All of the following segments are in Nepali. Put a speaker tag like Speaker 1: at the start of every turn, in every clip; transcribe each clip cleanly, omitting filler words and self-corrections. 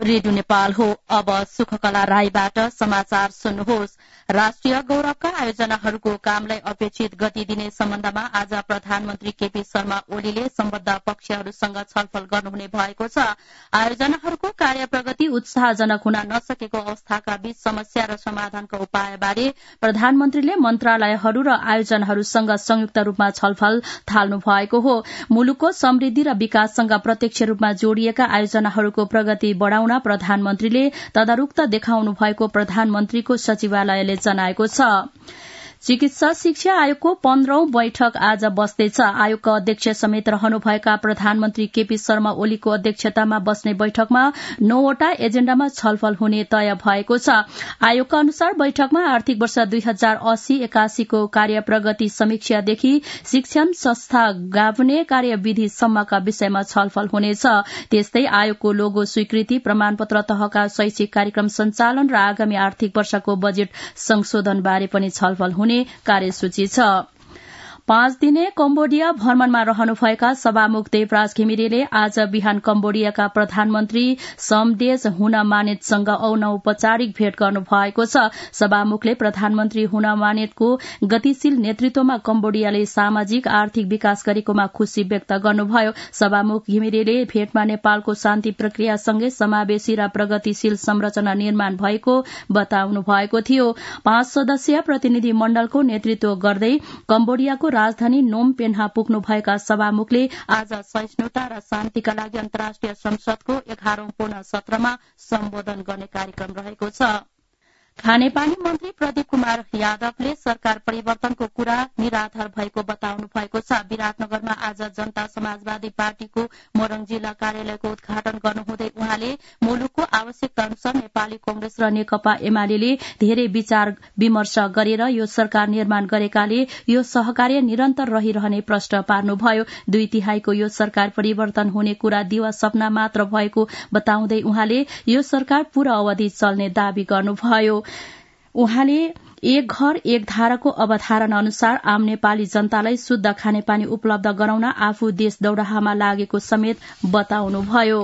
Speaker 1: रेडियो नेपाल हो। अब सुखकला राईबाट समाचार सुन्नुहोस्। राष्ट्रिय गौरवका आयोजनाहरूको कामलाई अपेक्षित गति दिने सम्बन्धमा आज प्रधानमन्त्री केपी शर्मा ओलीले सम्बद्ध पक्षहरूसँग छलफल गर्नुहुने भएको छ। आयोजनाहरूको कार्य प्रगति उत्साहजनक हुन नसकेको अवस्थाका बीच समस्या र समाधानका उपायबारे प्रधानमन्त्रीले मन्त्रालयहरू र आयोजनाहरूसँग संयुक्त रूपमा छलफल थाल्नु भएको हो। मुलुकको समृद्धि र विकाससँग प्रत्यक्ष रूपमा जोडिएका आयोजनाहरूको प्रगति बढ़ाउन प्रधानमन्त्रीले तदारुक देखाउनु भएको प्रधानमन्त्रीको सचिवालयले जनाएको छ। चिकित्सा शिक्षा आयोगको 15औं बैठक आज बस्दैछ। आयोगका अध्यक्ष समेत रहनुभएका प्रधानमन्त्री केपी शर्मा ओलीको अध्यक्षतामा बस्ने बैठकमा 9वटा एजेण्डामा छलफल हुने तय भएको छ। आयोगका अनुसार बैठकमा आर्थिक वर्ष 2080-81 को कार्य प्रगति समीक्षादेखि शिक्षण संस्था गाभ्ने कार्यविधि सम्मका विषयमा छलफल हुनेछ। त्यस्तै आयोगको लोगो स्वीकृति, प्रमाणपत्र तहका शैक्षिक कार्यक्रम सञ्चालन र आगामी आर्थिक वर्षको बजेट संशोधनबारे पनि छलफल हुने कार्यसूची छ। 5 दिने कम्बोडिया भ्रमणमा रहनुभएका सभामुख देवराज घिमिरेले आज बिहान कम्बोडियाका प्रधानमन्त्री समडेच हुनमानेतसँग अनौपचारिक भेट गर्नुभएको छ। सभामुखले प्रधानमन्त्री हुनमानेतको गतिशील नेतृत्वमा कम्बोडियाले सामाजिक आर्थिक विकास गरेकोमा खुशी व्यक्त गर्नुभयो। सभामुख घिमिरेले भेटमा नेपालको शान्ति प्रक्रियासँगै समावेशी र प्रगतिशील संरचना निर्माण भएको बताउनु भएको थियो। 5 सदस्यीय प्रतिनिधि मण्डलको नेतृत्व गर्दै कम्बोडियाको राजधानी नोम पेन्हा पुग्नुभएका सभामुखले आज सहिष्णुता र शान्तिका लागि अन्तर्राष्ट्रिय संसदको 11औं पूर्ण सत्रमा सम्बोधन गर्ने कार्यक्रम रहेको छ। खानेपानी मन्त्री प्रदीप कुमार यादवले सरकार परिवर्तनको कुरा निराधार भएको बताउनु भएको छ। विराटनगरमा आज जनता समाजवादी पार्टीको मोरङ जिल्ला कार्यालयको उद्घाटन गर्नुहुँदै उहाँले मुलुकको आवश्यकता अनुसार नेपाली कांग्रेस र नेकपा एमाले धेरै विचार विमर्श गरेर यो सरकार निर्माण गरेकाले यो सहकार्य निरन्तर रहिरहने प्रश्न पार्नुभयो। 2/3 यो सरकार परिवर्तन हुने कुरा दिवा सपना मात्र भएको बताउँदै उहाँले यो सरकार पूरा अवधि चल्ने दावी गर्नुभयो। उहाँले एक घर एक धाराको अवधारणा अनुसार आम नेपाली जनतालाई शुद्ध खानेपानी उपलब्ध गराउन आफू देश दौडाहामा लागेको समेत बताउनुभयो।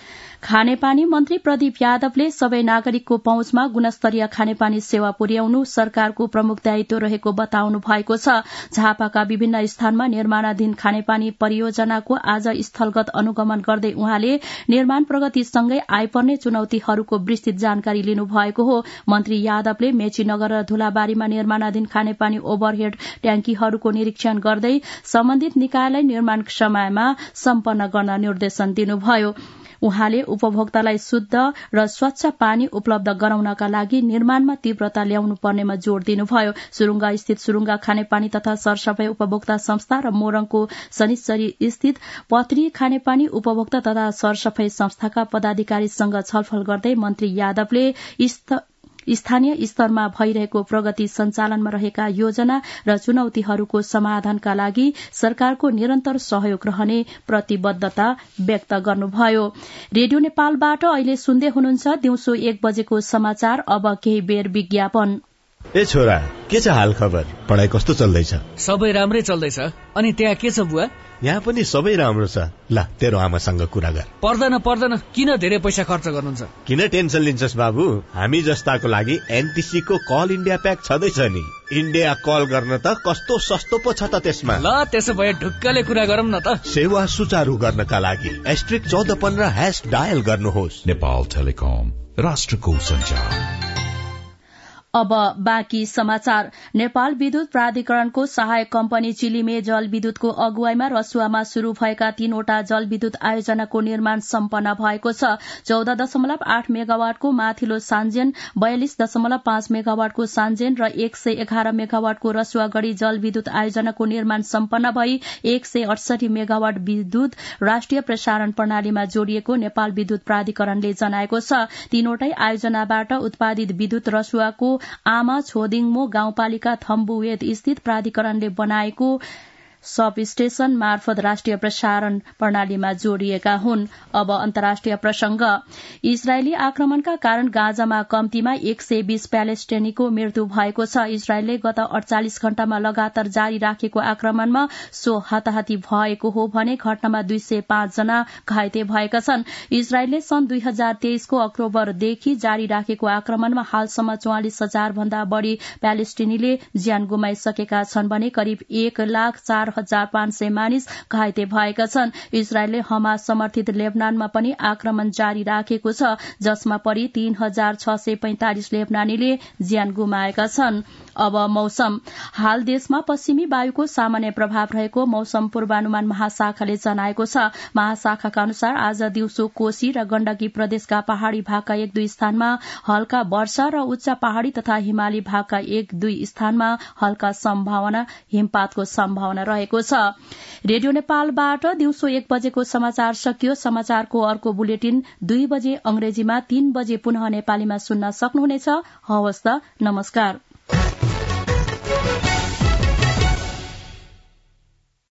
Speaker 1: खानेपानी मन्त्री प्रदीप यादवले सबै नागरिकको पहुँचमा गुणस्तरीय खानेपानी सेवा पुर्याउनु सरकारको प्रमुख दायित्व रहेको बताउनु भएको छ। झापाका विभिन्न स्थानमा निर्माणाधीन खानेपानी परियोजनाको आज स्थलगत अनुगमन गर्दै उहाँले निर्माण प्रगतिसँगै आइपर्ने चुनौतीहरूको विस्तृत जानकारी लिनुभएको हो। मन्त्री यादवले मेचीनगर र धुलाबारीमा निर्माणाधीन खानेपानी ओभरहेड ट्याङ्कीहरूको निरीक्षण गर्दै सम्बन्धित निकायलाई निर्माण समयमा सम्पन्न गर्न निर्देशन दिनुभयो। उहाँले उपभोक्तालाई शुद्ध र स्वच्छ पानी उपलब्ध गराउनका लागि निर्माणमा तीव्रता ल्याउनु पर्नेमा जोड़ दिनुभयो। सुरुंगा स्थित सुरुंगा खानेपानी तथा सरसफाई उपभोक्ता संस्था र मोरङको शनिश्चरी स्थित पत्री खानेपानी उपभोक्ता तथा सरसफाई संस्थाका पदाधिकारीसँग छलफल गर्दै मन्त्री यादवले स्थानीय स्तरमा भइरहेको प्रगति सञ्चालनमा रहेका योजना र चुनौतीहरूको समाधानका लागि सरकारको निरन्तर सहयोग रहने प्रतिबद्धता व्यक्त गर्नुभयो। रेडियो नेपालबाट अहिले सुन्दै हुनुहुन्छ दिउँसो 1 बजेको समाचार। अब केही बेर विज्ञापन।
Speaker 2: ए छोरा, के छ हाल खबर? पढाइ कस्तो चल्दैछ?
Speaker 3: सबै राम्रै चल्दैछ। अनि त्यहाँ के छ बुवा?
Speaker 2: यहाँ पनि सबै राम्रो छ। ल तेरो आमासँग कुरा गर।
Speaker 3: पर्दैन किन धेरै पैसा खर्च गर्नुहुन्छ?
Speaker 2: किन टेन्सन लिन्छस् बाबु? हामी जस्ताको लागि एनटीसी को कल इन्डिया प्याक छँदैछ नि। इन्डिया कल गर्न त कस्तो सस्तो पो छ त त्यसमा।
Speaker 3: ल त्यसो भए ढुक्कले कुरा गरौँ न त।
Speaker 2: सेवा सुचारू गर्नका लागि *1415# डायल गर्नुहोस्।
Speaker 4: नेपाल टेलिकम, राष्ट्रको सञ्चार।
Speaker 1: अब बाँकी समाचार। नेपाल विद्युत प्राधिकरणको सहायक कम्पनी चिलिमे जलविद्युतको अगुवाईमा रसुवामा शुरू भएका 3वटा जलविद्युत आयोजनाको निर्माण सम्पन्न भएको छ। 14.8 मेगावाटको माथिल्लो सान्जेन, 42.5 मेगावाटको सान्जेन र 111 मेगावाटको रसुवागढ़ी जलविद्युत आयोजनाको निर्माण सम्पन्न भई 168 मेगावाट विद्युत राष्ट्रिय प्रसारण प्रणालीमा जोडिएको नेपाल विद्युत प्राधिकरणले जनाएको छ। 3वटै आयोजनाबाट उत्पादित विद्युत रसुवाको आमा छोदिङमो गाउँपालिका थम्बुवेद स्थित प्राधिकरणले बनाएको सब स्टेशन मार्फत राष्ट्रिय प्रसारण प्रणालीमा जोडिएका हुन्। अब अन्तर्राष्ट्रिय प्रसंग। इजरायली आक्रमणका कारण गाजामा कम्तीमा 120 प्यालेस्टाइनीको मृत्यु भएको छ। इजरायलले गत 48 घण्टामा लगातार जारी राखेको आक्रमणमा सो हताहती भएको हो भने घटनामा 205 जना घाइते भएका छन्। इजरायलले सन् 2023 को अक्टोबरदेखि जारी राखेको आक्रमणमा हालसम्म 44,000 भन्दा बढ़ी प्यालेस्टिनीले ज्यान गुमाइसकेका छन् भने करिब 1,04,500 मानिस घाइते भएका छन्। इजरायलले हमास समर्थित लेबनानमा पनि आक्रमण जारी राखेको छ, जसमा परि 3,645 लेबनानीले ज्यान गुमाएका छन्। अब मौसम। हाल देशमा पश्चिमी वायुको सामान्य प्रभाव रहेको मौसम पूर्वानुमान महाशाखाले जनाएको छ। महाशाखाका अनुसार आज दिउँसो कोशी र गण्डकी प्रदेशका पहाड़ी भागका 1-2 स्थानमा हल्का वर्षा र उच्च पहाड़ी तथा हिमाली भागका 1-2 स्थानमा हल्का हिमपातको सम्भावना रहेको छ। रेडियो नेपालबाट दिउँसो 1 बजेको समाचार सकियो। समाचारको अर्को बुलेटिन 2 बजे अंग्रेजीमा, 3 बजे पुनः नेपालीमा सुन्न सक्नुहुनेछ। हवस् त, नमस्कार।